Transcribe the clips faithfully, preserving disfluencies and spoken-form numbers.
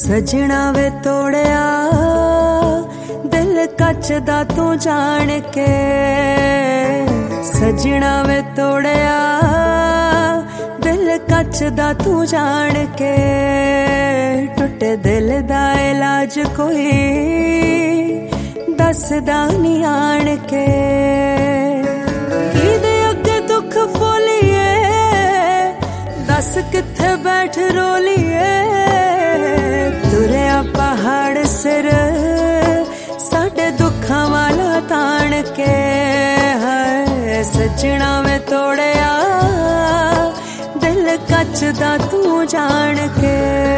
सजना वे तोड़िया दिल कचदा तू जान के, सजना वे तोड़िया दिल कचदा तू जान के, टुटे दिल दा इलाज कोई दसदा नहीं आन के। किदे अगे दुख फोलिए दस किथे बैठ रोलिए, तुरया पहाड़ सिर साडे दुखा वाला तान के, है सजना में तोड़िया दिल कचदा तू जान के।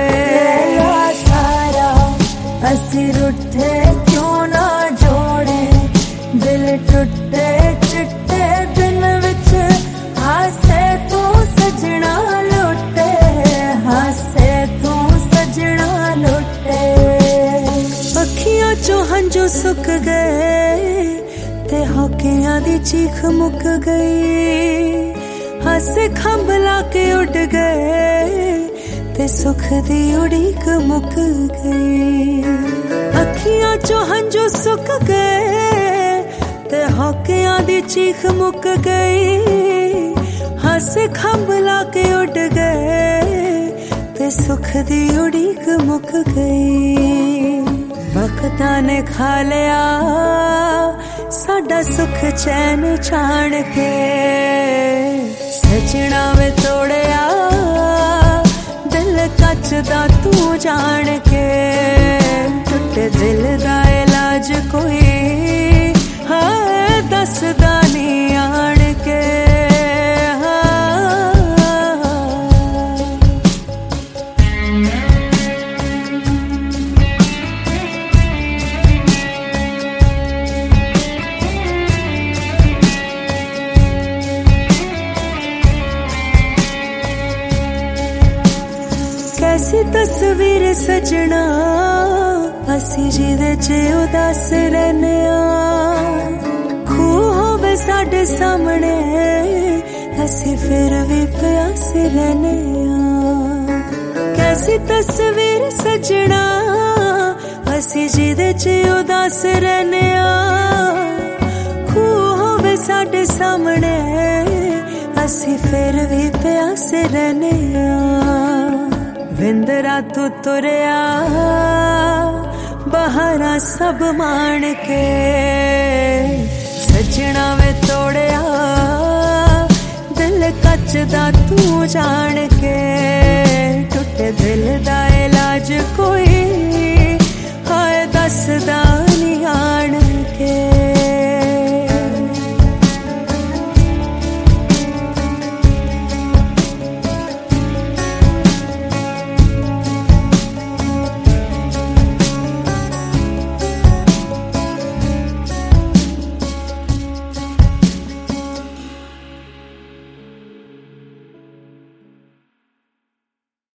सारा असी रुठे क्यों ना जोड़े, दिल टुटे चिट्टे दिन विच हासे तू सजना लुटे, हासे तू सजना लुटे। अखियां चो हंजू सुक गए ते हौकियां दी चीख मुक गई, हासे खंभला के उड़ गए ते सुख दी उड़ीक मुक गई। अखियां चो हंजू सुक गए ते हौकियां दी चीख मुक गई, हासे खंभला के उड़ गए ते सुख दी उड़ीक मुक गई। वक्तां ने खा लिया साडा सुख चैन छाण के, सजना वे तोड़िया दिल कचदा तू जान के, टुटे दिल दा इलाज कोई है दसदा नहीं आन के। कैसी तस्वीर सजना असी जिदे च उदास रहने, खूह होवे साडे सामने असी फिर भी प्यास रहने। कैसी तस्वीर सजना असी जिदे च उदास रहने, खूह होवे साडे सामने असी फिर भी प्यास रहने। विंदरा तू तुरया बहारा सब मान के, सजना वे तोड़िया दिल कचदा तू जान के, टुटे दिल दा इलाज कोई है दसदा